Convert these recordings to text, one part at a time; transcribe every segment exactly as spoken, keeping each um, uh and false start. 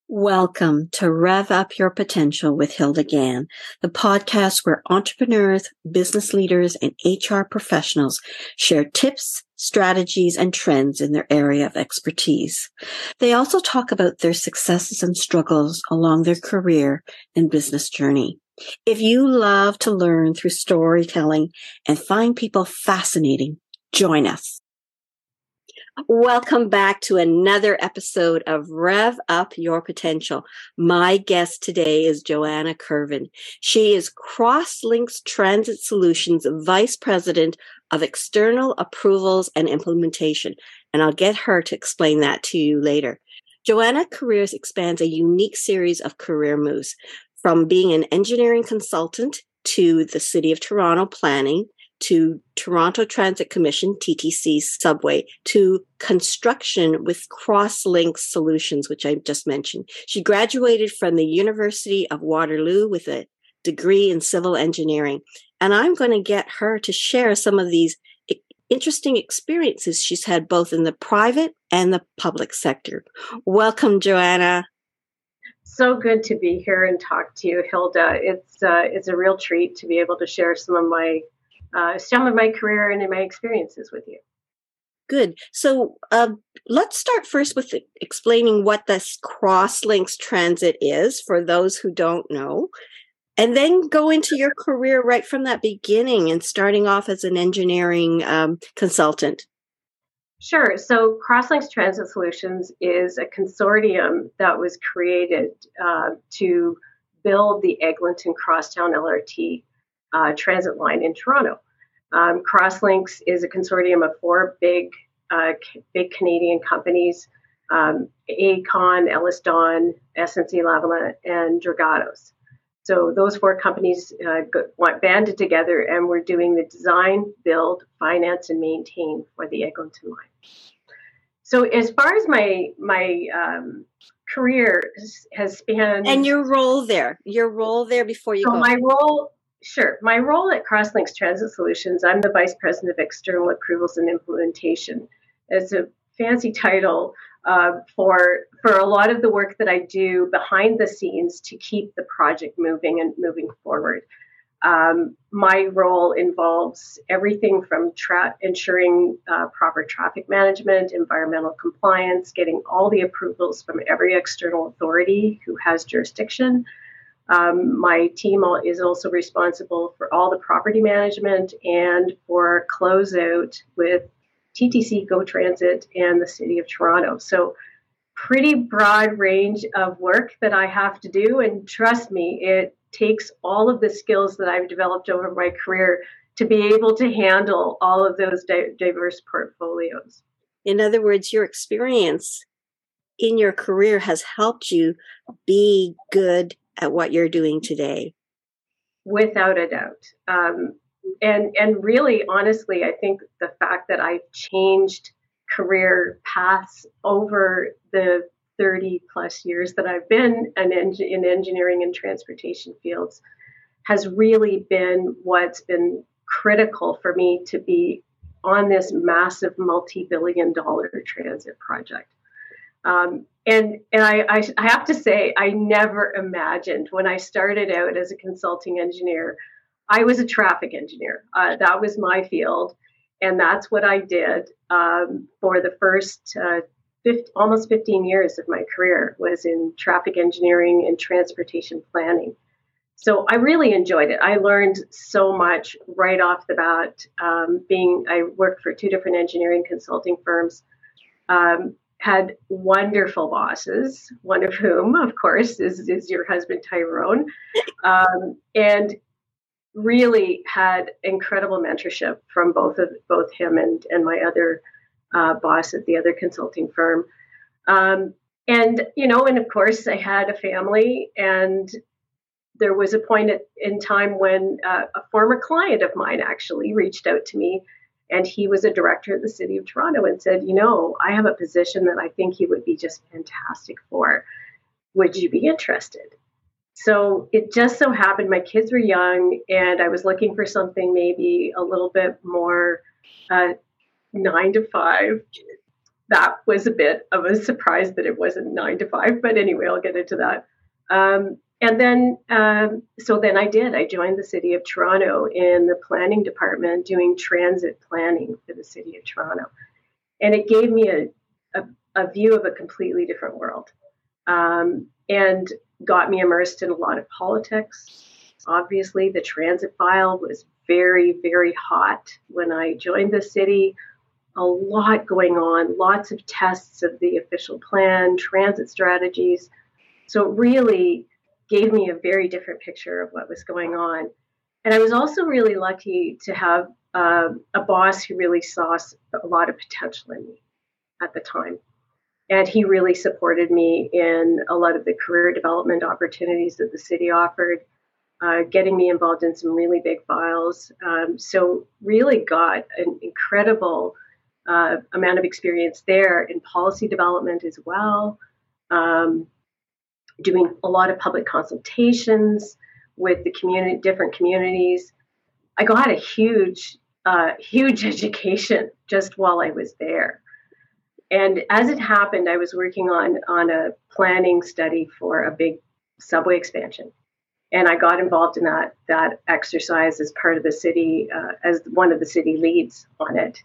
Welcome to Rev Up Your Potential with Hilda Gann, the podcast where entrepreneurs, business leaders, and H R professionals share tips, strategies, and trends in their area of expertise. They also talk about their successes and struggles along their career and business journey. If you love to learn through storytelling and find people fascinating, join us. Welcome back to another episode of Rev Up Your Potential. My guest today is Joanna Curvin. She is Crosslinks Transit Solutions Vice President of External Approvals and Implementation, and I'll get her to explain that to you later. Joanna Careers expands a unique series of career moves, from being an engineering consultant to the City of Toronto Planning, to Toronto Transit Commission, T T C subway, to construction with Crosslinks Solutions, which I just mentioned. She graduated from the University of Waterloo with a degree in civil engineering. And I'm going to get her to share some of these interesting experiences she's had both in the private and the public sector. Welcome, Joanna. So good to be here and talk to you, Hilda. It's uh, it's a real treat to be able to share some of my Uh, some of my career and my experiences with you. Good. So uh, let's start first with explaining what this Crosslinks Transit is for those who don't know, and then go into your career right from that beginning and starting off as an engineering um, consultant. Sure. So Crosslinks Transit Solutions is a consortium that was created uh, to build the Eglinton Crosstown L R T Uh, transit line in Toronto. Um, Crosslinks is a consortium of four big, uh, c- big Canadian companies: um, Aecon, Ellis Don, S N C Lavalin, and Dragados. So those four companies uh, got, want, banded together, and we're doing the design, build, finance, and maintain for the Eglinton line. So as far as my my um, career has, has spanned, and your role there, your role there before you so go. my role. Sure. My role at Crosslinks Transit Solutions, I'm the Vice President of External Approvals and Implementation. It's a fancy title uh, for for a lot of the work that I do behind the scenes to keep the project moving and moving forward. Um, my role involves everything from tra- ensuring uh, proper traffic management, environmental compliance, getting all the approvals from every external authority who has jurisdiction. Um, my team is also responsible for all the property management and for closeout with T T C, Go Transit, and the City of Toronto. So pretty broad range of work that I have to do. And trust me, it takes all of the skills that I've developed over my career to be able to handle all of those di- diverse portfolios. In other words, your experience in your career has helped you be good at what you're doing today. Without a doubt. Um, and and really, honestly, I think the fact that I've changed career paths over the thirty plus years that I've been an en- in engineering and transportation fields has really been what's been critical for me to be on this massive multi-billion dollar transit project. Um, and and I, I, I have to say, I never imagined when I started out as a consulting engineer, I was a traffic engineer. Uh, that was my field. And that's what I did um, for the first uh, fifty, almost fifteen years of my career was in traffic engineering and transportation planning. So I really enjoyed it. I learned so much right off the bat. Um, being I worked for two different engineering consulting firms. Um, had wonderful bosses, one of whom, of course, is, is your husband, Tyrone, um, and really had incredible mentorship from both of both him and, and my other uh, boss at the other consulting firm. Um, and, you know, and of course, I had a family, and there was a point at, in time when uh, a former client of mine actually reached out to me. And he was a director at the City of Toronto and said, you know, I have a position that I think you would be just fantastic for. Would you be interested? So it just so happened my kids were young and I was looking for something maybe a little bit more uh, nine to five. that was a bit of a surprise that it wasn't nine to five. But anyway, I'll get into that. Um, and then, um, so then I did. I joined the City of Toronto in the planning department doing transit planning for the City of Toronto. And it gave me a, a, a view of a completely different world, um, and got me immersed in a lot of politics. Obviously, the transit file was very, very hot when I joined the city. A lot going on, lots of tests of the official plan, transit strategies. So it really gave me a very different picture of what was going on. And I was also really lucky to have uh, a boss who really saw a lot of potential in me at the time. And he really supported me in a lot of the career development opportunities that the city offered, uh, getting me involved in some really big files. Um, so really got an incredible uh, amount of experience there in policy development as well, um, doing a lot of public consultations with the community, different communities. I got a huge, uh, huge education just while I was there. And as it happened, I was working on, on a planning study for a big subway expansion. And I got involved in that, that exercise as part of the city, uh, as one of the city leads on it.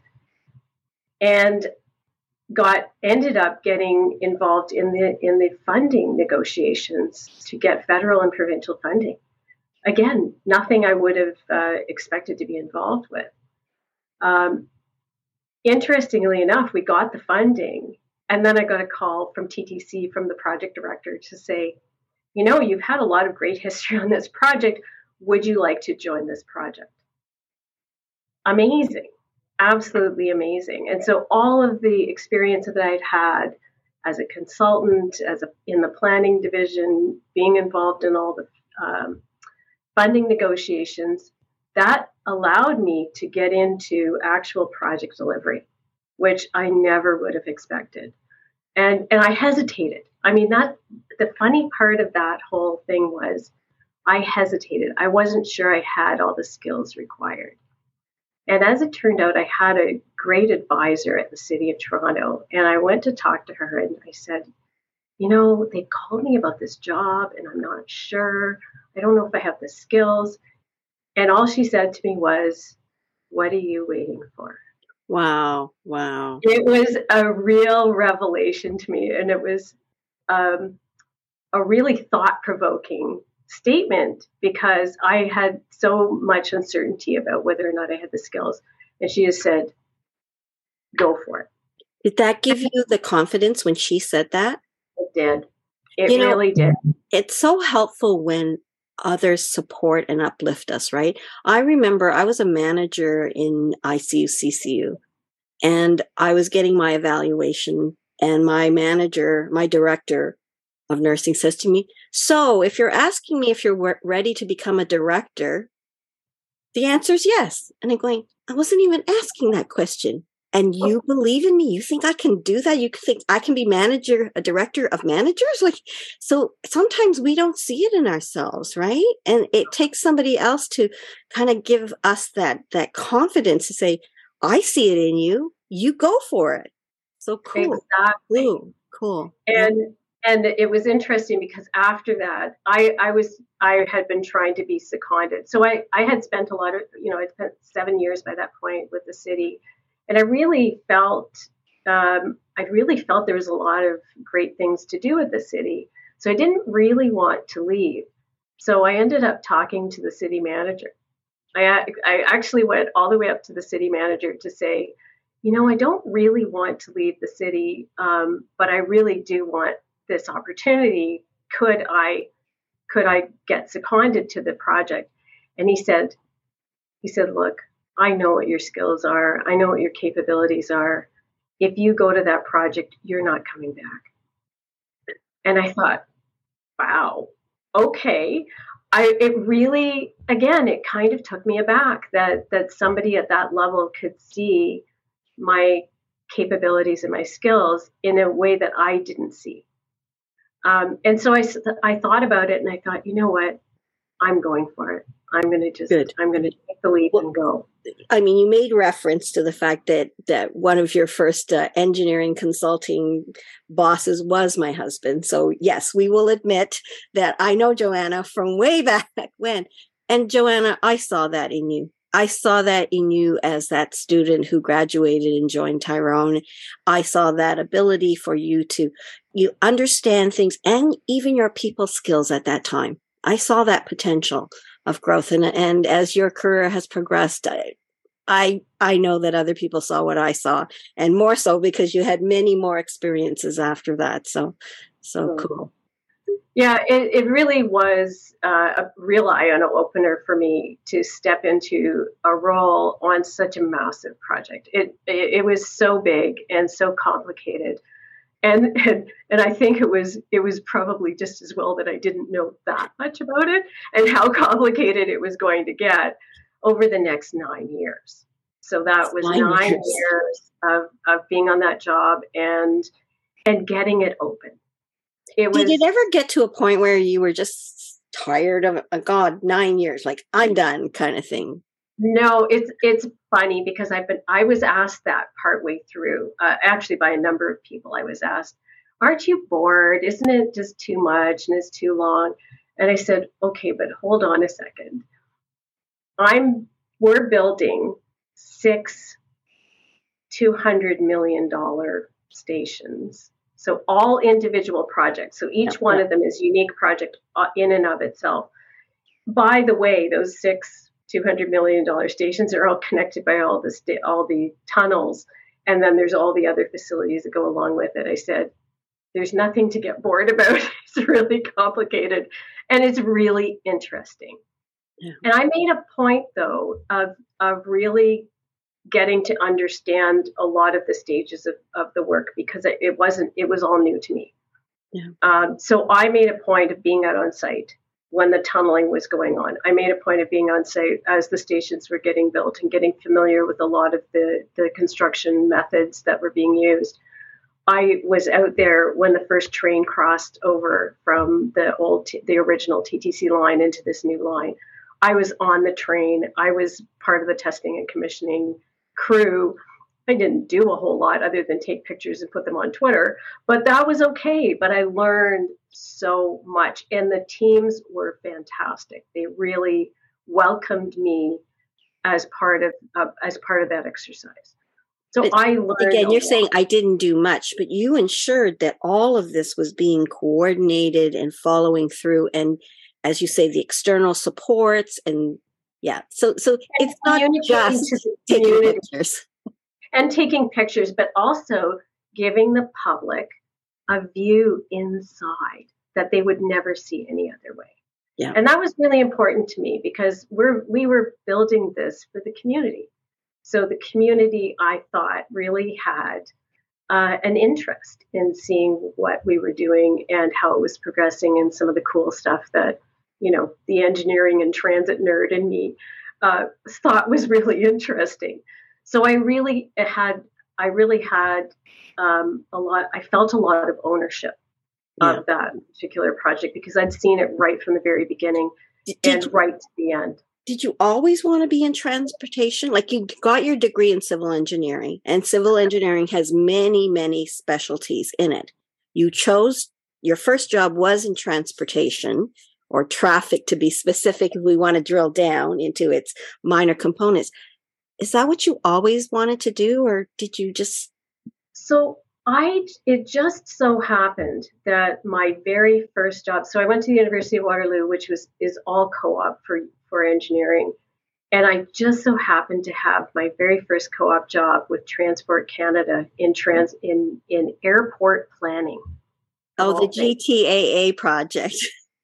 And got ended up getting involved in the in the funding negotiations to get federal and provincial funding. Again, nothing I would have uh, expected to be involved with. Um, Interestingly enough, we got the funding, and then I got a call from T T C, from the project director, to say, you know, you've had a lot of great history on this project. Would you like to join this project? Amazing, absolutely amazing. And so all of the experience that I'd had as a consultant, as a, in the planning division, being involved in all the um, funding negotiations, that allowed me to get into actual project delivery, which I never would have expected. And and I hesitated. I mean, that the funny part of that whole thing was I hesitated. I wasn't sure I had all the skills required. And as it turned out, I had a great advisor at the City of Toronto, and I went to talk to her, and I said, you know, they called me about this job, and I'm not sure. I don't know if I have the skills. And all she said to me was, what are you waiting for? Wow. Wow. It was a real revelation to me. And it was um, a really thought-provoking statement, because I had so much uncertainty about whether or not I had the skills. And she just said, go for it. Did that give you the confidence when she said that? It did. It you know, really did. It's so helpful when others support and uplift us, right? I remember I was a manager in I C U C C U, and I was getting my evaluation, and my manager, my director of nursing, says to me, so if you're asking me if you're ready to become a director, the answer is yes. And I'm going, I wasn't even asking that question. And you believe in me? You think I can do that? You think I can be manager, a director of managers? Like, so sometimes we don't see it in ourselves, right? And it takes somebody else to kind of give us that, that confidence to say, I see it in you. You go for it. So cool. Exactly. Cool. Cool. And, and it was interesting because after that, I, I was, I had been trying to be seconded. So I, I had spent a lot of, you know, I spent seven years by that point with the city. And I really felt, um, I really felt there was a lot of great things to do at the city. So I didn't really want to leave. So I ended up talking to the city manager. I, I actually went all the way up to the city manager to say, you know, I don't really want to leave the city, um, but I really do want this opportunity. Could I, could I get seconded to the project? And he said, he said, look, I know what your skills are. I know what your capabilities are. If you go to that project, you're not coming back. And I thought, wow, okay. I, it really, again, it kind of took me aback that, that somebody at that level could see my capabilities and my skills in a way that I didn't see. Um, and so I, I thought about it and I thought, you know what? I'm going for it. I'm going to just, Good. I'm going to take the leap well, and go. I mean, you made reference to the fact that, that one of your first uh, engineering consulting bosses was my husband. So yes, we will admit that I know Joanna from way back when. And Joanna, I saw that in you. I saw that in you as that student who graduated and joined Tyrone. I saw that ability for you to, you understand things and even your people skills at that time. I saw that potential of growth. And, and as your career has progressed, I, I, I know that other people saw what I saw, and more so because you had many more experiences after that. So, so mm-hmm. cool. Yeah, it, it really was uh, a real eye-opener for me to step into a role on such a massive project. It, it, it was so big and so complicated. And, and and I think it was it was probably just as well that I didn't know that much about it and how complicated it was going to get over the next nine years. So that was nine, nine years, years of, of being on that job and and getting it open. It was, Did it ever get to a point where you were just tired of, oh God, nine years, like I'm done kind of thing? No, it's it's funny because I've been I was asked that partway through, uh, actually by a number of people. I was asked, "Aren't you bored? Isn't it just too much and it's too long?" And I said, "Okay, but hold on a second. I'm we're building six two hundred million dollar stations, so all individual projects. So each yeah, one yeah. of them is a unique project in and of itself. By the way, those six two hundred million dollars stations are all connected by all the sta- all the tunnels, and then there's all the other facilities that go along with it." I said, "There's nothing to get bored about. It's really complicated, and it's really interesting." Yeah. And I made a point, though, of of really getting to understand a lot of the stages of, of the work because it, it wasn't it was all new to me. Yeah. Um, so I made a point of being out on site when the tunneling was going on. I made a point of being on site as the stations were getting built and getting familiar with a lot of the, the construction methods that were being used. I was out there when the first train crossed over from the old, the original T T C line into this new line. I was on the train. I was part of the testing and commissioning crew. I didn't do a whole lot other than take pictures and put them on Twitter, but that was okay. But I learned so much, and the teams were fantastic. They really welcomed me as part of uh, as part of that exercise. So but I learned again. You're lot. saying I didn't do much, but you ensured that all of this was being coordinated and following through, and as you say, the external supports and yeah. So so and it's not just taking pictures. And taking pictures, but also giving the public a view inside that they would never see any other way. Yeah. And that was really important to me because we're we were building this for the community. So the community, I thought, really had uh, an interest in seeing what we were doing and how it was progressing and some of the cool stuff that, you know, the engineering and transit nerd in me uh, thought was really interesting. So I really had, I really had um, a lot, I felt a lot of ownership yeah. of that particular project because I'd seen it right from the very beginning did, and did you, right to the end. Did you always want to be in transportation? Like you got your degree in civil engineering, and civil engineering has many, many specialties in it. You chose, your first job was in transportation or traffic to be specific if we want to drill down into its minor components. Is that what you always wanted to do, or did you just? So I, it just so happened that my very first job, so I went to the University of Waterloo, which was, is all co-op for, for engineering. And I just so happened to have my very first co-op job with Transport Canada in trans, in, in airport planning. Oh, the G T A A project.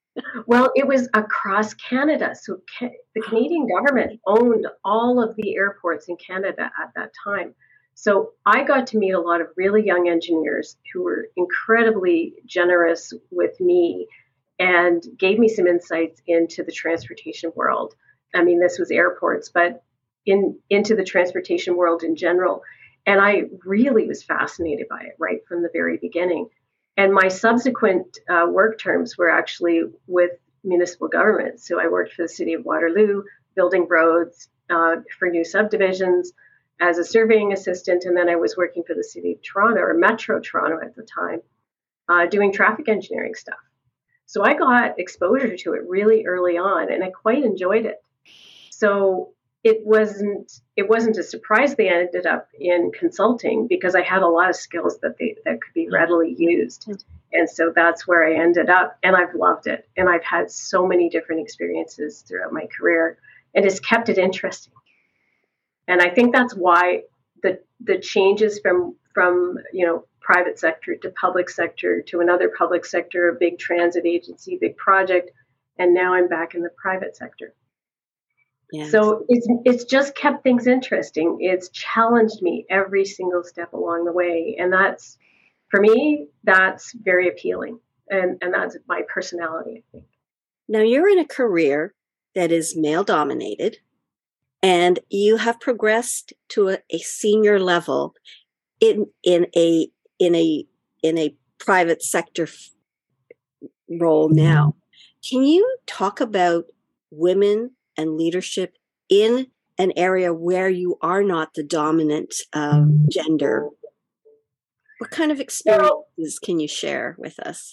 Well, it was across Canada. So ca- the Canadian government owned all of the airports in Canada at that time. So I got to meet a lot of really young engineers who were incredibly generous with me and gave me some insights into the transportation world. I mean, this was airports, but in into the transportation world in general. And I really was fascinated by it right from the very beginning. And my subsequent uh, work terms were actually with municipal government. So I worked for the city of Waterloo, building roads uh, for new subdivisions as a surveying assistant. And then I was working for the city of Toronto, or Metro Toronto at the time, uh, doing traffic engineering stuff. So I got exposure to it really early on, and I quite enjoyed it. So it wasn't it wasn't a surprise they ended up in consulting, because I had a lot of skills that they that could be readily used. And so that's where I ended up, and I've loved it. And I've had so many different experiences throughout my career, and it's kept it interesting. And I think that's why the the changes from from you know private sector to public sector to another public sector, a big transit agency, big project, and now I'm back in the private sector. Yes. So it's it's just kept things interesting. It's challenged me every single step along the way. And that's, for me, that's very appealing. And, and that's my personality, I think. Now, you're in a career that is male dominated, and you have progressed to a, a senior level in in a in a in a private sector f- role now. Can you talk about women and leadership in an area where you are not the dominant um, gender? What kind of experiences well, can you share with us?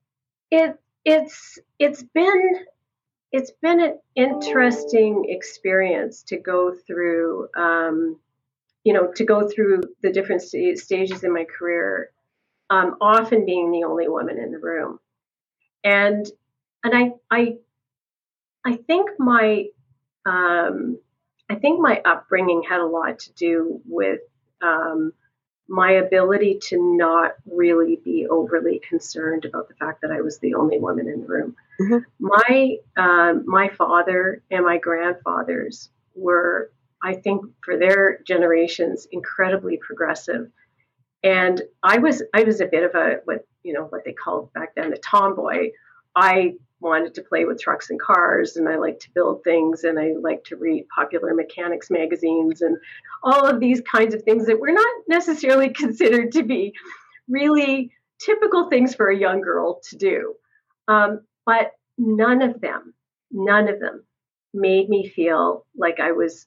It it's it's been it's been an interesting experience to go through. Um, you know, to go through the different st- stages in my career, um, often being the only woman in the room, and and I I I think my Um, I think my upbringing had a lot to do with um, my ability to not really be overly concerned about the fact that I was the only woman in the room. Mm-hmm. My um, my father and my grandfathers were, I think, for their generations, incredibly progressive, and I was I was a bit of a what you know what they called back then a tomboy. I wanted to play with trucks and cars, and I liked to build things, and I liked to read popular mechanics magazines and all of these kinds of things that were not necessarily considered to be really typical things for a young girl to do. Um, but none of them, none of them made me feel like I was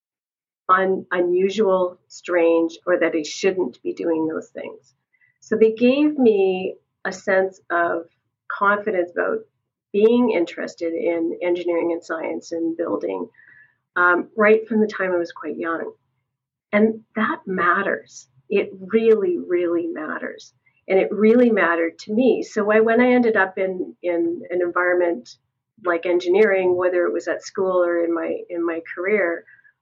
un- unusual, strange, or that I shouldn't be doing those things. So they gave me a sense of confidence about being interested in engineering and science and building um, right from the time I was quite young. And that matters. It really, really matters. And it really mattered to me. So I, when I ended up in, in an environment like engineering, whether it was at school or in my in my career,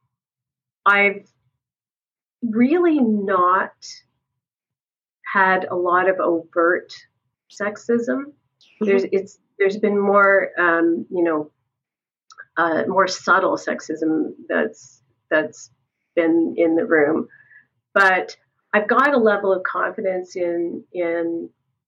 I've really not had a lot of overt sexism. Mm-hmm. There's it's there's been more um, you know uh, more subtle sexism that's that's been in the room, but I've got a level of confidence in in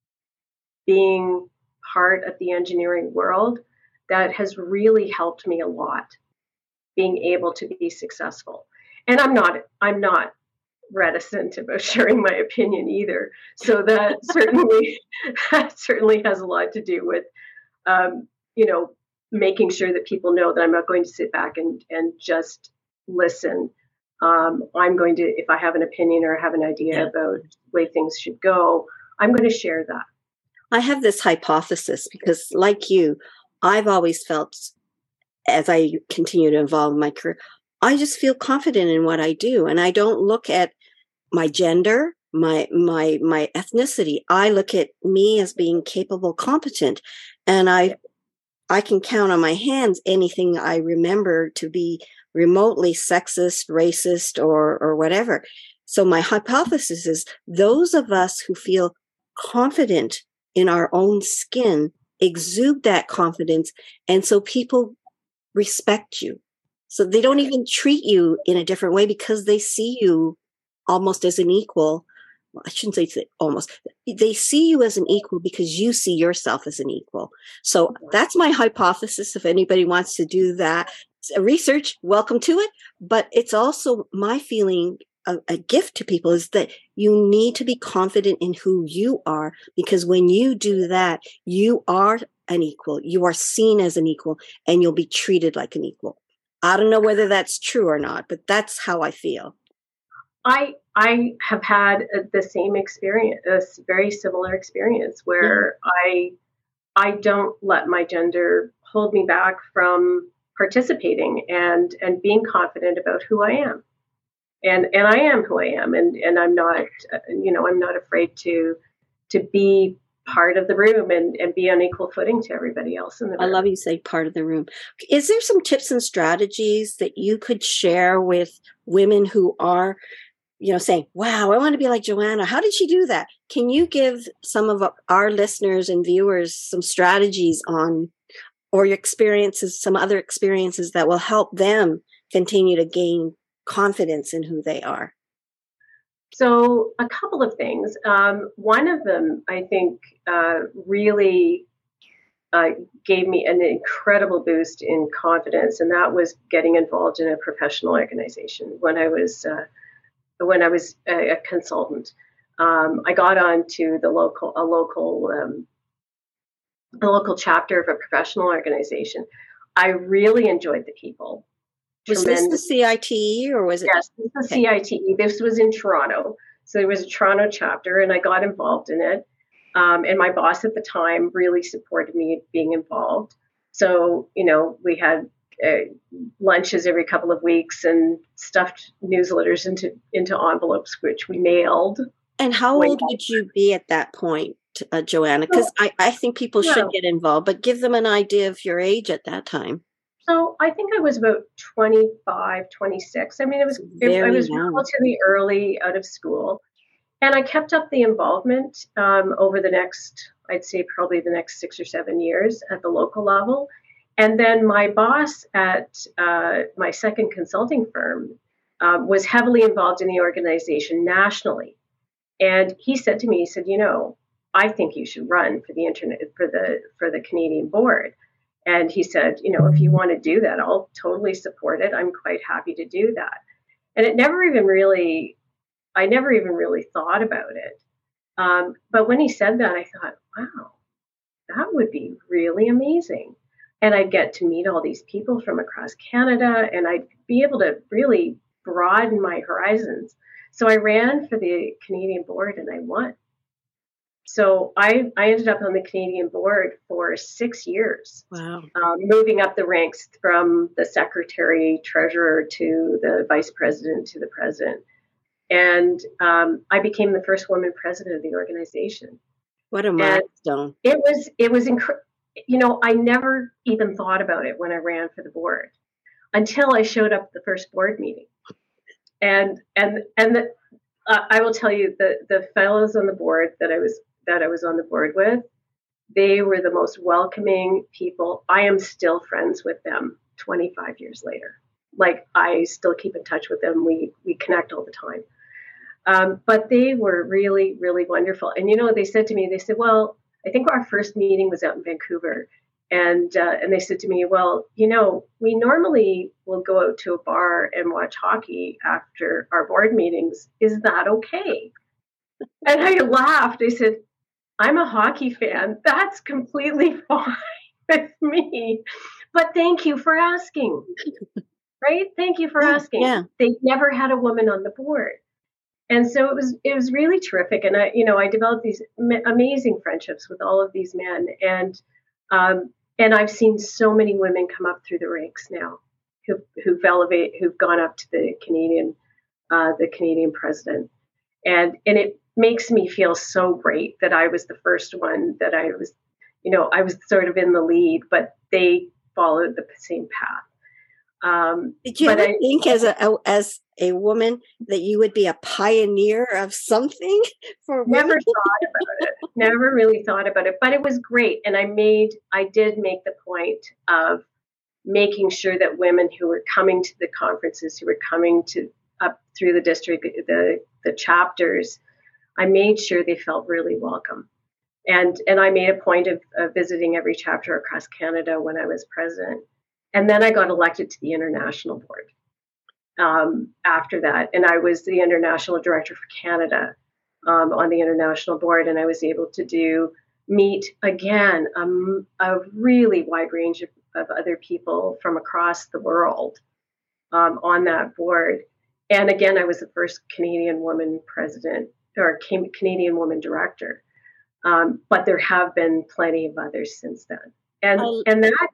being part of the engineering world that has really helped me a lot, being able to be successful. And I'm not I'm not reticent about sharing my opinion either. So that certainly that certainly has a lot to do with um, you know making sure that people know that I'm not going to sit back and and just listen. Um, I'm going to, if I have an opinion or have an idea yeah. about the way things should go, I'm going to share that. I have this hypothesis because, like you, I've always felt, as I continue to evolve my career, I just feel confident in what I do. And I don't look at my gender, my my my ethnicity. I look at me as being capable, competent. And I I can count on my hands anything I remember to be remotely sexist, racist, or or whatever. So my hypothesis is those of us who feel confident in our own skin exude that confidence, and so people respect you. So they don't even treat you in a different way because they see you almost as an equal. Well, I shouldn't say almost. They see you as an equal because you see yourself as an equal. So that's my hypothesis. If anybody wants to do that research, welcome to it. But it's also my feeling a, a gift to people is that you need to be confident in who you are, because when you do that, you are an equal. You are seen as an equal, and you'll be treated like an equal. I don't know whether that's true or not, but that's how I feel. I I have had the same experience, a very similar experience, where mm-hmm. I I don't let my gender hold me back from participating and and being confident about who I am. And and I am who I am, and, and I'm not, you know, I'm not afraid to to be part of the room and, and be on equal footing to everybody else in the room. I love you say part of the room. Is there some tips and strategies that you could share with women who are, you know, saying, wow, I want to be like Joanna. How did she do that? Can you give some of our listeners and viewers some strategies on, or your experiences, some other experiences that will help them continue to gain confidence in who they are? So a couple of things. Um, one of them, I think, uh, really uh, gave me an incredible boost in confidence, and that was getting involved in a professional organization when I was uh, when I was a, a consultant. Um, I got on to the local a local um, a local chapter of a professional organization. I really enjoyed the people. Was this the C I T E or was it? Yes, this was the okay. C I T E. This was in Toronto. So there was a Toronto chapter, and I got involved in it. Um, and my boss at the time really supported me being involved. So, you know, we had uh, lunches every couple of weeks and stuffed newsletters into, into envelopes, which we mailed. And how old would you be at that point, uh, Joanna? Because I, I think people yeah. should get involved, but give them an idea of your age at that time. So I think I was about twenty-five, twenty-six. I mean, it was it, I was young. Relatively early out of school. And I kept up the involvement um, over the next, I'd say probably the next six or seven years at the local level. And then my boss at uh, my second consulting firm um, was heavily involved in the organization nationally. And he said to me, he said, you know, I think you should run for the internet for the for the Canadian board. And he said, you know, if you want to do that, I'll totally support it. I'm quite happy to do that. And it never even really, I never even really thought about it. Um, but when he said that, I thought, wow, that would be really amazing. And I'd get to meet all these people from across Canada, and I'd be able to really broaden my horizons. So I ran for the Canadian board and I won. So I, I ended up on the Canadian board for six years, wow. um, moving up the ranks from the secretary, treasurer to the vice president to the president. And um, I became the first woman president of the organization. What a milestone. And it was, it was incredible. You know, I never even thought about it when I ran for the board until I showed up at the first board meeting. And, and, and the, uh, I will tell you the, the fellows on the board that I was that I was on the board with, they were the most welcoming people. I am still friends with them twenty-five years later. Like, I still keep in touch with them. We we connect all the time. Um, but they were really, really wonderful. And, you know, they said to me, they said, well, I think our first meeting was out in Vancouver. And uh, and they said to me, well, you know, we normally will go out to a bar and watch hockey after our board meetings. Is that okay? And I laughed. I said, I'm a hockey fan. That's completely fine with me. But thank you for asking. Right? Thank you for asking. Yeah. They never had a woman on the board. And so it was it was really terrific. And I, you know, I developed these amazing friendships with all of these men. And um, and I've seen so many women come up through the ranks now who've who've elevated, who've gone up to the Canadian uh, the Canadian president. And and it makes me feel so great that I was the first one, that I was, you know, I was sort of in the lead, but they followed the same path. Um, Did you ever I, think as a as a woman that you would be a pioneer of something for women? Never thought about it. Never really thought about it, but it was great. And I made, I did make the point of making sure that women who were coming to the conferences, who were coming to up through the district, the the chapters, I made sure they felt really welcome. And and I made a point of, of visiting every chapter across Canada when I was president. And then I got elected to the international board. um, after that. And I was the international director for Canada um, on the international board, and I was able to do meet again um, a really wide range of, of other people from across the world um, on that board. And again, I was the first Canadian woman president or Canadian woman director. Um, but there have been plenty of others since then. And I, and that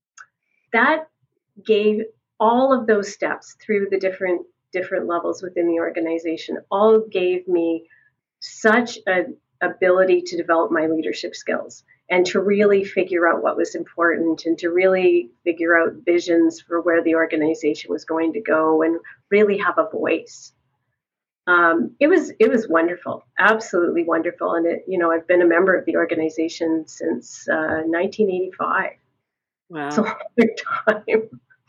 that gave all of those steps through the different different levels within the organization, all gave me such an ability to develop my leadership skills and to really figure out what was important and to really figure out visions for where the organization was going to go and really have a voice. Um, it was it was wonderful, absolutely wonderful, and it you know I've been a member of the organization since uh, nineteen eighty-five. wow. It's a long time,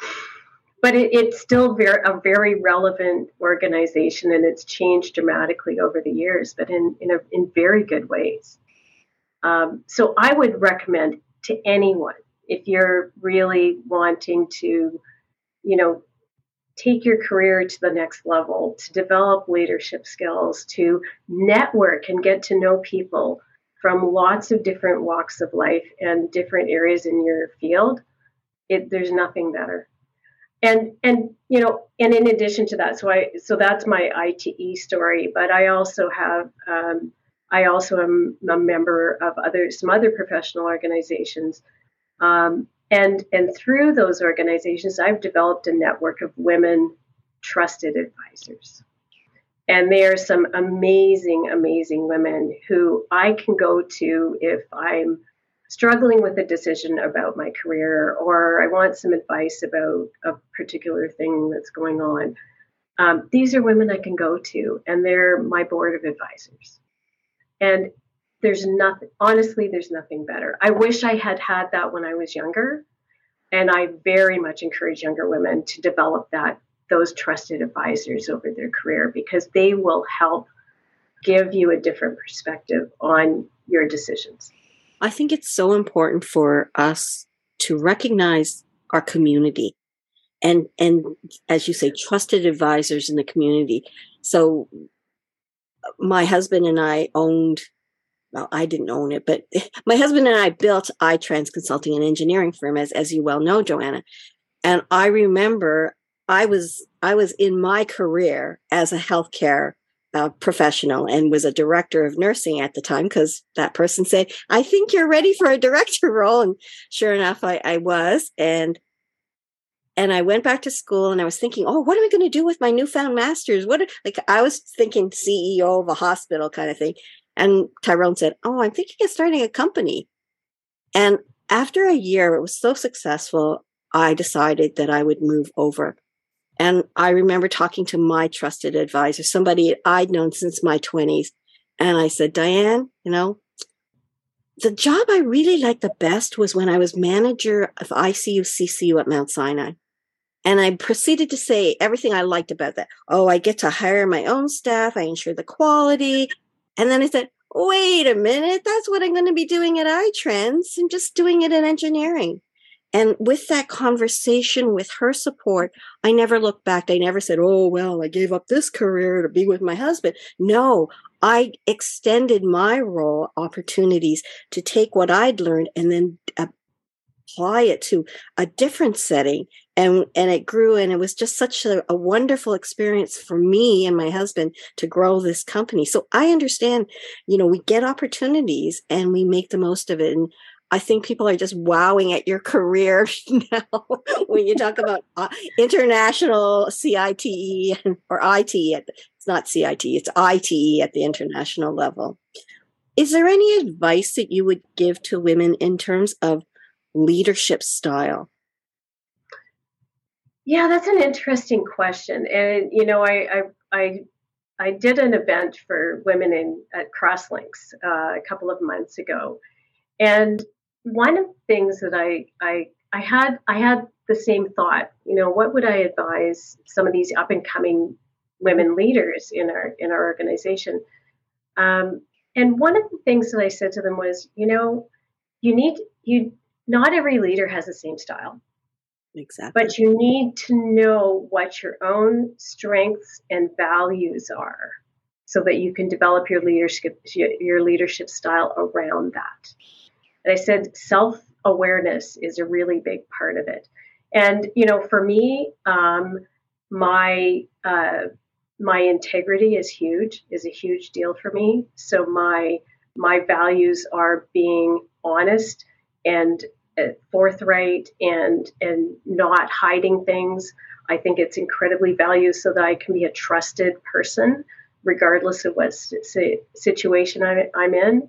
but it, it's still very a very relevant organization, and it's changed dramatically over the years, but in in a, in very good ways. Um, so I would recommend to anyone, if you're really wanting to, you know. take your career to the next level, to develop leadership skills, to network and get to know people from lots of different walks of life and different areas in your field. It, there's nothing better. And and you know, and in addition to that, so I so that's my I T E story. But I also have um, I also am a member of other some other professional organizations. Um, And and through those organizations, I've developed a network of women trusted advisors. And they are some amazing, amazing women who I can go to if I'm struggling with a decision about my career or I want some advice about a particular thing that's going on. Um, these are women I can go to, and they're my board of advisors. And there's nothing, honestly, there's nothing better. I wish I had had that when I was younger. And I very much encourage younger women to develop that, those trusted advisors over their career, because they will help give you a different perspective on your decisions. I think it's so important for us to recognize our community and, and as you say, trusted advisors in the community. So my husband and I owned Well, I didn't own it, but my husband and I built iTrans Consulting and Engineering firm, as as you well know, Joanna. And I remember I was I was in my career as a healthcare uh, professional and was a director of nursing at the time because that person said, "I think you're ready for a director role," and sure enough, I, I was. And and I went back to school, and I was thinking, "Oh, what am I going to do with my newfound master's?" What like I was thinking C E O of a hospital kind of thing. And Tyrone said, "Oh, I'm thinking of starting a company." And after a year, it was so successful, I decided that I would move over. And I remember talking to my trusted advisor, somebody I'd known since my twenties. And I said, "Diane, you know, the job I really liked the best was when I was manager of I C U C C U at Mount Sinai." And I proceeded to say everything I liked about that. Oh, I get to hire my own staff. I ensure the quality. And then I said, wait a minute, that's what I'm going to be doing at iTrans. I'm just doing it in engineering. And with that conversation, with her support, I never looked back. I never said, oh, well, I gave up this career to be with my husband. No, I extended my role opportunities to take what I'd learned and then apply it to a different setting. And, and it grew, and it was just such a, a wonderful experience for me and my husband to grow this company. So I understand, you know, we get opportunities and we make the most of it. And I think people are just wowing at your career now when you talk about uh, international C I T E or I T E. At the, it's not C I T E, it's I T E at the international level. Is there any advice that you would give to women in terms of leadership style? Yeah, that's an interesting question. And, you know, I I I, I did an event for women in at Crosslinks uh, a couple of months ago. And one of the things that I, I I had I had the same thought, you know, what would I advise some of these up and coming women leaders in our in our organization? Um, and one of the things that I said to them was, you know, you need you not every leader has the same style. Exactly. But you need to know what your own strengths and values are so that you can develop your leadership your leadership style around that. And I said self-awareness is a really big part of it. And, you know, for me, um, my uh, my integrity is huge, is a huge deal for me. So my my values are being honest and uh, forthright and and not hiding things. I think it's incredibly valued so that I can be a trusted person, regardless of what situation I'm, I'm in.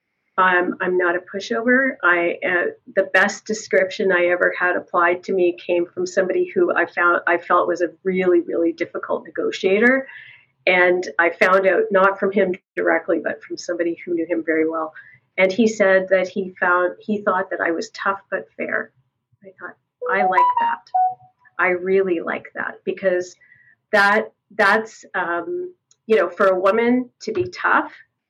Um, I'm not a pushover. I uh, the best description I ever had applied to me came from somebody who I found I felt was a really, really difficult negotiator. And I found out not from him directly, but from somebody who knew him very well. And he said that he found he thought that I was tough but fair. I thought, I like that. I really like that because that that's um, you know, for a woman to be tough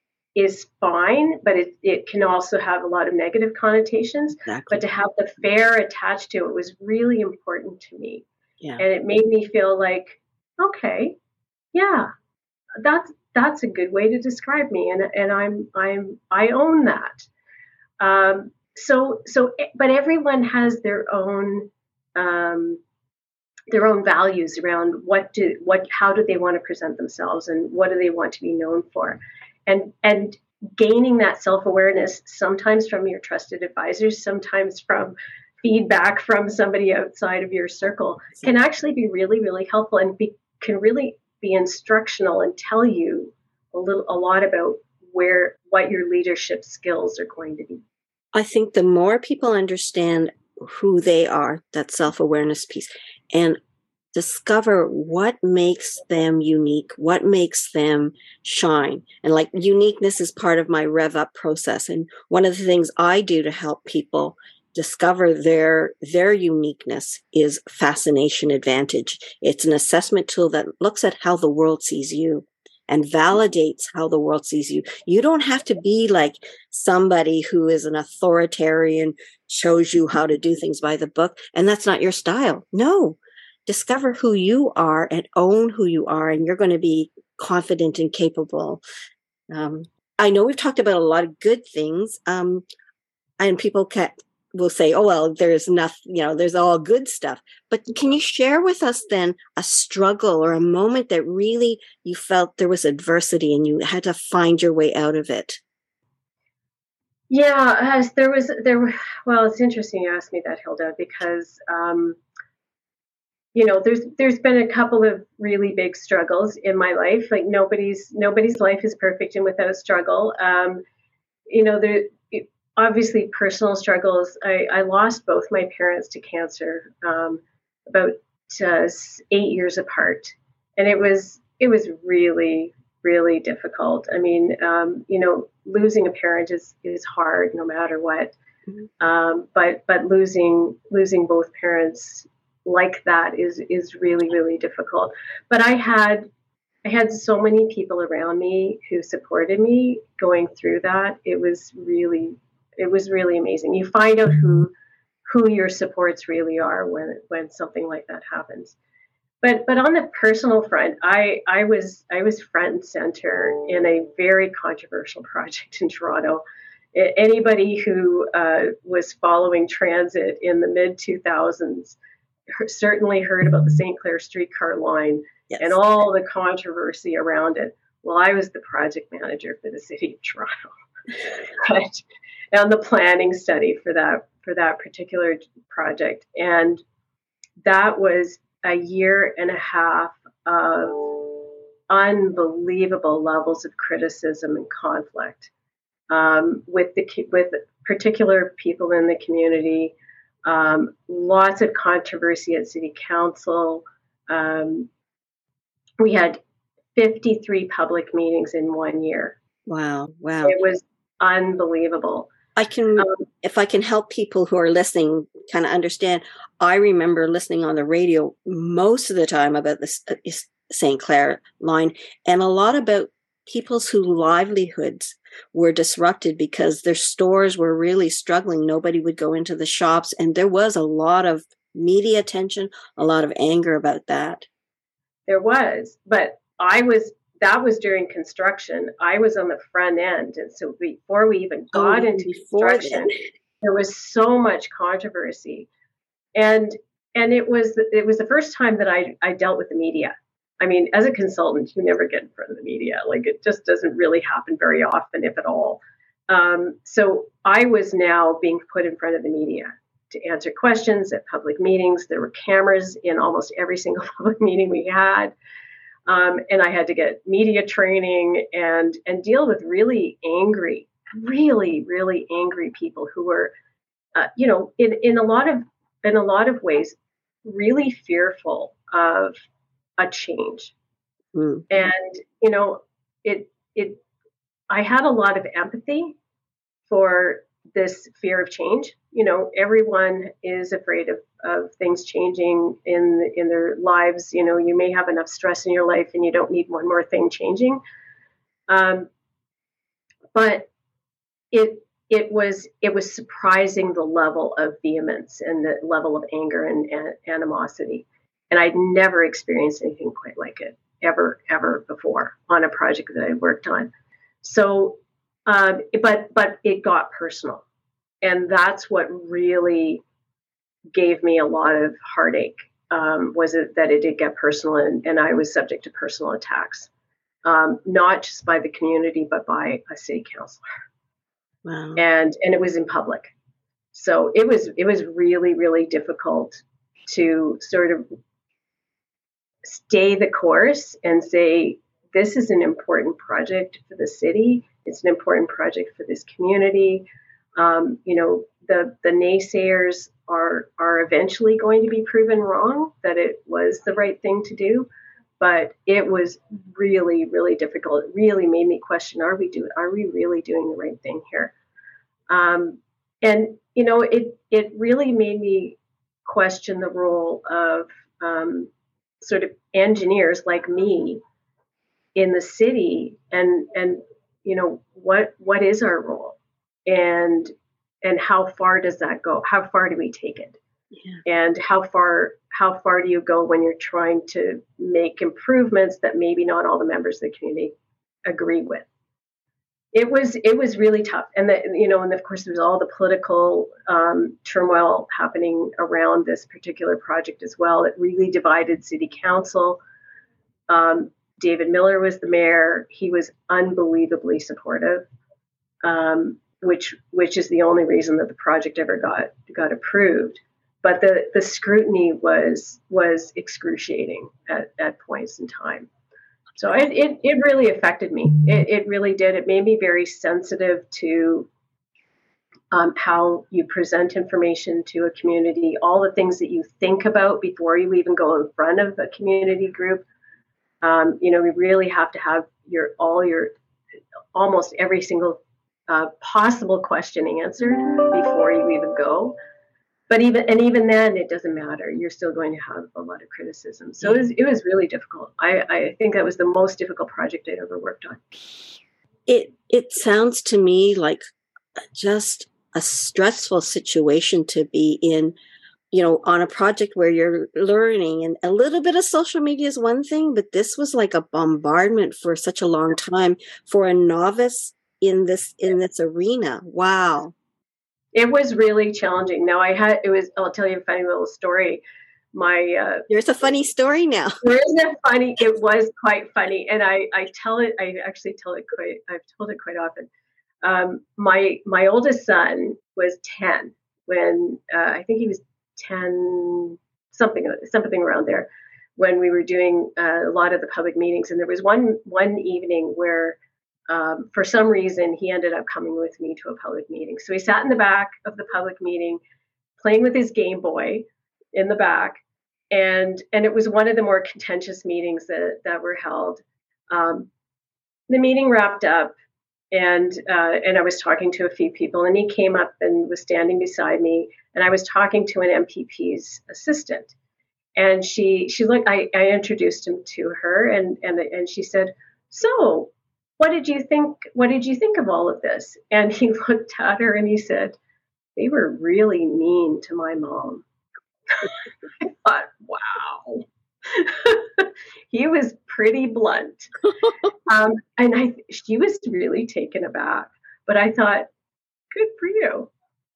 is fine, but it, it can also have a lot of negative connotations. Exactly. But to have the fair attached to it was really important to me. Yeah. And it made me feel like, okay, yeah, that's that's a good way to describe me, and and I'm I'm I own that. Um, so so, but everyone has their own um, their own values around what do what how do they want to present themselves and what do they want to be known for. And and gaining that self-awareness sometimes from your trusted advisors, sometimes from feedback from somebody outside of your circle can actually be really, really helpful and be, can really be instructional and tell you a little a lot about where what your leadership skills are going to be. I think the more people understand who they are, that self-awareness piece, and discover what makes them unique, what makes them shine. And like uniqueness is part of my Rev Up process. And one of the things I do to help people discover their their uniqueness is Fascination Advantage. It's an assessment tool that looks at how the world sees you and validates how the world sees you. You don't have to be like somebody who is an authoritarian, shows you how to do things by the book, and that's not your style. No. Discover who you are and own who you are, and you're going to be confident and capable. Um, I know we've talked about a lot of good things, um, and people can, will say, oh, well, there's nothing, you know, there's all good stuff. But can you share with us then a struggle or a moment that really you felt there was adversity and you had to find your way out of it? Yeah, as there was, there. Well, it's interesting you asked me that, Hilda, because um, you know, there's there's been a couple of really big struggles in my life. Like nobody's nobody's life is perfect and without struggle. Um, you know, there obviously personal struggles. I, I lost both my parents to cancer um, about uh, eight years apart, and it was it was really really difficult. I mean, um, you know, losing a parent is is hard no matter what. Mm-hmm. Um, but but losing losing both parents like that is is really really difficult. But I had I had so many people around me who supported me going through that. It was really it was really amazing. You find out who who your supports really are when when something like that happens. But but on the personal front, I I was I was front and center in a very controversial project in Toronto. Anybody who uh, was following transit in the mid two thousands certainly heard about the Saint Clair streetcar line. Yes. And all the controversy around it. Well, I was the project manager for the city of Toronto, but on the planning study for that for that particular project, and that was a year and a half of unbelievable levels of criticism and conflict um, with the with particular people in the community. Um, lots of controversy at city council. Um, we had fifty-three public meetings in one year. Wow. Wow. It was unbelievable. I can, um, if I can help people who are listening kind of understand, I remember listening on the radio most of the time about the uh, Saint Clair line and a lot about people's whose livelihoods were disrupted because their stores were really struggling. Nobody would go into the shops. And there was a lot of media attention, a lot of anger about that. There was, but I was, that was during construction. I was on the front end. And so before we even got oh, into construction, then. There was so much controversy. And, and it was, it was the first time that I, I dealt with the media. I mean, as a consultant, you never get in front of the media. Like, it just doesn't really happen very often, if at all. Um, so I was now being put in front of the media to answer questions at public meetings. There were cameras in almost every single public meeting we had. Um, and I had to get media training and, and deal with really angry, really, really angry people who were, uh, you know, in, in a lot of, in a lot of ways, really fearful of a change. Mm. And, you know, it, it, I had a lot of empathy for this fear of change. You know, everyone is afraid of, of things changing in, in their lives. You know, you may have enough stress in your life and you don't need one more thing changing. Um, but it, it was, it was surprising the level of vehemence and the level of anger and, and animosity. And I'd never experienced anything quite like it ever, ever before on a project that I worked on. So, um, but, but it got personal. And that's what really gave me a lot of heartache, um, was it that it did get personal, and, and I was subject to personal attacks, um, not just by the community, but by a city councilor. Wow. And, and it was in public. So it was, it was really, really difficult to sort of stay the course and say, this is an important project for the city. It's an important project for this community. Um, you know, the, the naysayers are, are eventually going to be proven wrong, that it was the right thing to do. But it was really, really difficult. It really made me question, are we doing, are we really doing the right thing here? Um, and, you know, it, it really made me question the role of um, sort of engineers like me in the city, and, and, you know, what, what is our role? And, and how far does that go? How far do we take it? Yeah. And how far, how far do you go when you're trying to make improvements that maybe not all the members of the community agree with? It was, it was really tough. And that, you know, and of course there's all the political um, turmoil happening around this particular project as well. It really divided city council. Um, David Miller was the mayor. He was unbelievably supportive. Um, which which is the only reason that the project ever got got approved. But the, the scrutiny was was excruciating at, at points in time. So it, it, it really affected me. It, it really did. It made me very sensitive to um, how you present information to a community, all the things that you think about before you even go in front of a community group. Um, you know, we really have to have your all your almost every single Uh, possible question answered before you even go. But even, and even then it doesn't matter. You're still going to have a lot of criticism. So it was, it was really difficult. I, I think that was the most difficult project I'd ever worked on. It, it sounds to me like just a stressful situation to be in, you know, on a project where you're learning, and a little bit of social media is one thing, but this was like a bombardment for such a long time for a novice in this, in this arena. Wow. It was really challenging. Now I had, it was, I'll tell you a funny little story. My, uh, there's a funny story now. There is a funny, it was quite funny. And I, I tell it, I actually tell it quite, I've told it quite often. Um, my, my oldest son was ten when, uh, I think he was ten, something, something around there, when we were doing uh, a lot of the public meetings. And there was one, one evening where, Um, for some reason, he ended up coming with me to a public meeting. So he sat in the back of the public meeting, playing with his Game Boy in the back. And, and it was one of the more contentious meetings that, that were held. Um, the meeting wrapped up, and, uh, and I was talking to a few people, and he came up and was standing beside me, and I was talking to an M P P's assistant. And she, she looked, I, I introduced him to her, and, and, and she said, "So, What did you think? What did you think of all of this?" And he looked at her and he said, "They were really mean to my mom." I thought, wow. He was pretty blunt. Um, and I, she was really taken aback. But I thought, good for you.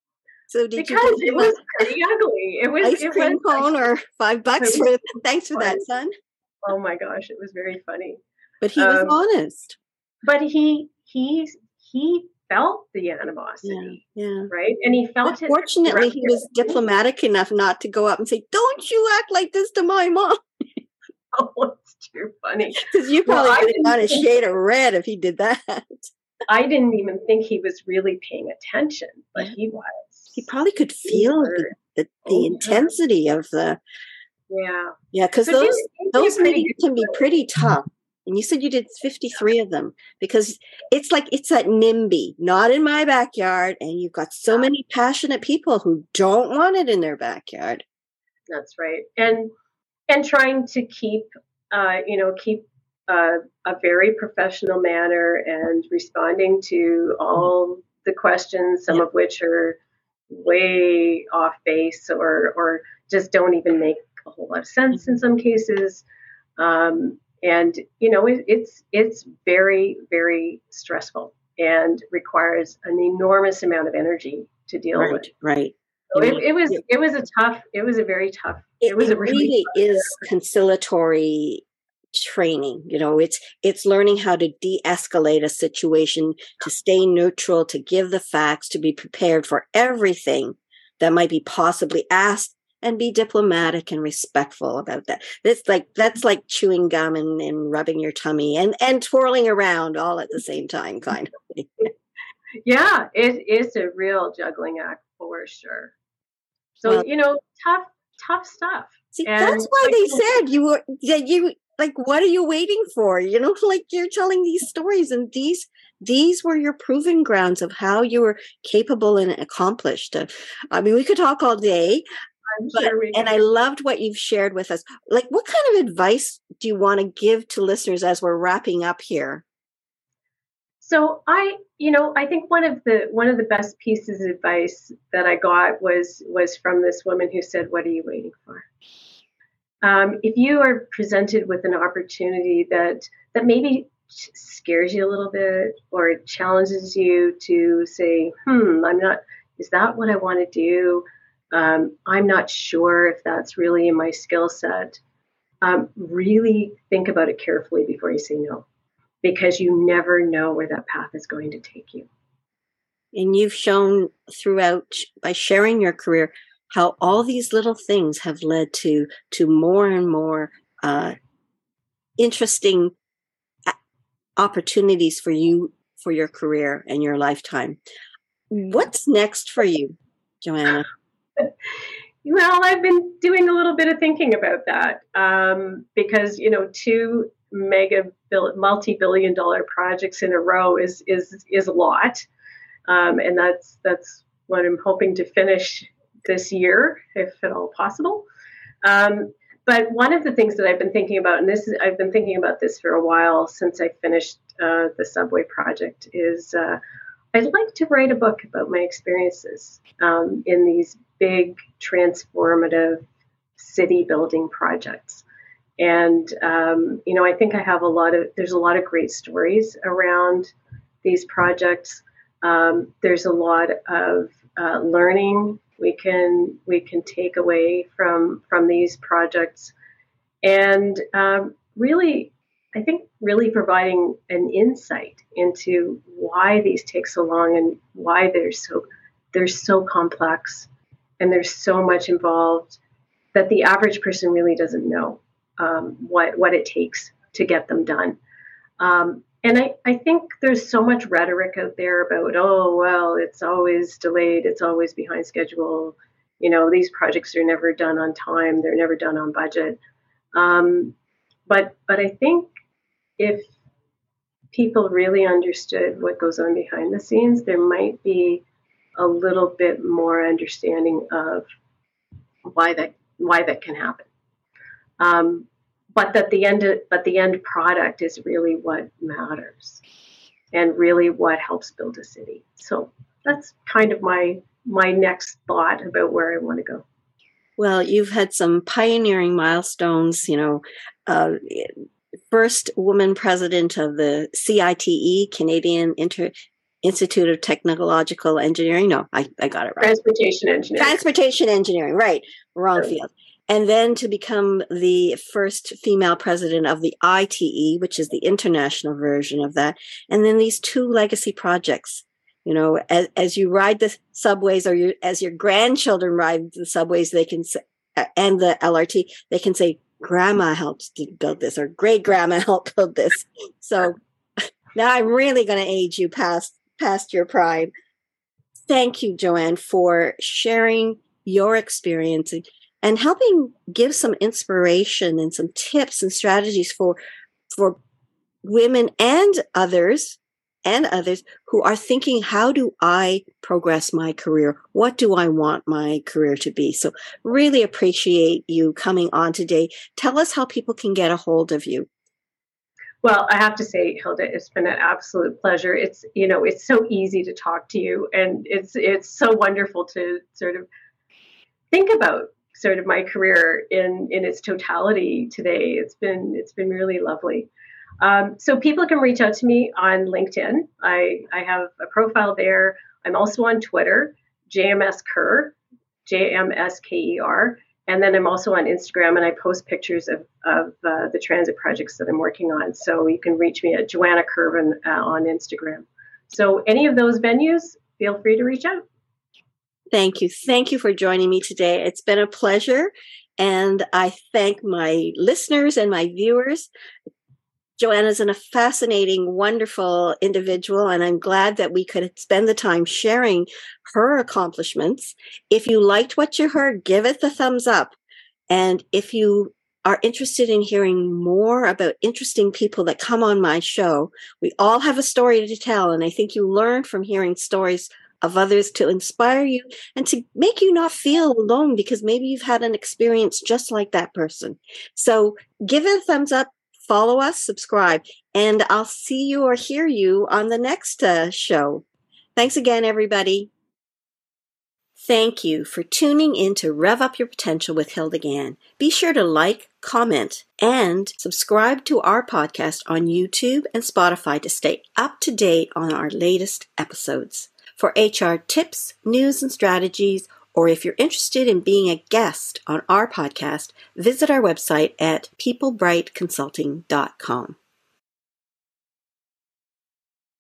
So did because you it was pretty ugly. It was ice it cream was cone like, or five bucks for thanks for that, son? Oh my gosh, it was very funny. But he was um, honest. But he he he felt the animosity, yeah, yeah. right? And he felt but it. Fortunately, he was diplomatic enough not to go up and say, "Don't you act like this to my mom." Oh, it's too funny. Because you probably well, would have got a shade of red if he did that. I didn't even think he was really paying attention, but yeah. he was. He probably could feel the, the, the oh, intensity yeah. of the. Yeah. Yeah, because so those those meetings can be pretty tough. And you said you did fifty-three of them because it's like it's at NIMBY, not in my backyard. And you've got so many passionate people who don't want it in their backyard. That's right. And and trying to keep, uh, you know, keep uh, a very professional manner and responding to all the questions, some yeah. of which are way off base or or just don't even make a whole lot of sense mm-hmm. in some cases. Um, and you know, it, it's it's very very stressful and requires an enormous amount of energy to deal right, with. Right. So it, it was it was a tough. It was a very tough. It, it was it a really really tough is conciliatory training. You know, it's it's learning how to de-escalate a situation, to stay neutral, to give the facts, to be prepared for everything that might be possibly asked, and be diplomatic and respectful about that. That's like that's like chewing gum and, and rubbing your tummy and, and twirling around all at the same time, kind of. Yeah, it is a real juggling act for sure. So well, you know, tough, tough stuff. See, and that's why like, they said you were that you like. What are you waiting for? You know, like you're telling these stories, and these these were your proving grounds of how you were capable and accomplished. Uh, I mean, we could talk all day. I'm but, sure we and I loved what you've shared with us. Like, what kind of advice do you want to give to listeners as we're wrapping up here? So I, you know, I think one of the one of the best pieces of advice that I got was was from this woman who said, "What are you waiting for?" Um, if you are presented with an opportunity that that maybe scares you a little bit or it challenges you to say, "Hmm, I'm not. Is that what I want to do? Um, I'm not sure if that's really in my skill set." Um, really think about it carefully before you say no. Because you never know where that path is going to take you. And you've shown throughout, by sharing your career, how all these little things have led to to more and more uh, interesting opportunities for you, for your career and your lifetime. What's next for you, Joanna? Well, I've been doing a little bit of thinking about that um, because, you know, two mega multi-billion dollar projects in a row is is is a lot, um, and that's that's what I'm hoping to finish this year, if at all possible. Um, but one of the things that I've been thinking about, and this is, I've been thinking about this for a while since I finished uh, the subway project, is uh, I'd like to write a book about my experiences um, in these big transformative city building projects. And, um, you know, I think I have a lot of, there's a lot of great stories around these projects. Um, there's a lot of uh, learning we can, we can take away from, from these projects. And um, really, I think really providing an insight into why these take so long and why they're so, they're so complex and there's so much involved that the average person really doesn't know. Um, what what it takes to get them done. Um, and I, I think there's so much rhetoric out there about, oh, well, it's always delayed, it's always behind schedule. You know, these projects are never done on time, they're never done on budget. Um, but but I think if people really understood what goes on behind the scenes, there might be a little bit more understanding of why that why that can happen. Um, but that the end, but the end product is really what matters, and really what helps build a city. So that's kind of my my next thought about where I want to go. Well, you've had some pioneering milestones, you know, uh, first woman president of the C I T E, Canadian Inter- Institute of Technological Engineering. No, I, I got it right. Transportation engineering. Transportation engineering, right. Wrong Sure. field. And then to become the first female president of the I T E, which is the international version of that. And then these two legacy projects. You know, as, as you ride the subways, or your, as your grandchildren ride the subways, they can say, and the L R T, they can say, Grandma helped build this, or great grandma helped build this. So now I'm really going to age you past past your prime. Thank you, Joanne, for sharing your experience and helping give some inspiration and some tips and strategies for for women and others. and others who are thinking, how do I progress my career? What do I want my career to be? So really appreciate you coming on today. Tell us how people can get a hold of you. Well, I have to say, Hilda, it's been an absolute pleasure. It's, you know, it's so easy to talk to you, and it's, it's so wonderful to sort of think about sort of my career in, in its totality today. It's been, it's been really lovely. Um, so people can reach out to me on LinkedIn. I, I have a profile there. I'm also on Twitter, J M S Kerr, J M S K E R. And then I'm also on Instagram, and I post pictures of, of uh, the transit projects that I'm working on. So you can reach me at Joanna Kervin uh, on Instagram. So any of those venues, feel free to reach out. Thank you. Thank you for joining me today. It's been a pleasure. And I thank my listeners and my viewers. Joanna's a fascinating, wonderful individual, and I'm glad that we could spend the time sharing her accomplishments. If you liked what you heard, give it the thumbs up. And if you are interested in hearing more about interesting people that come on my show, we all have a story to tell, and I think you learn from hearing stories of others to inspire you and to make you not feel alone, because maybe you've had an experience just like that person. So give it a thumbs up. Follow us, subscribe, and I'll see you or hear you on the next uh, show. Thanks again, everybody. Thank you for tuning in to Rev Up Your Potential with Hilda Gann. Be sure to like, comment, and subscribe to our podcast on YouTube and Spotify to stay up to date on our latest episodes. For H R tips, news, and strategies, or if you're interested in being a guest on our podcast, visit our website at people bright consulting dot com.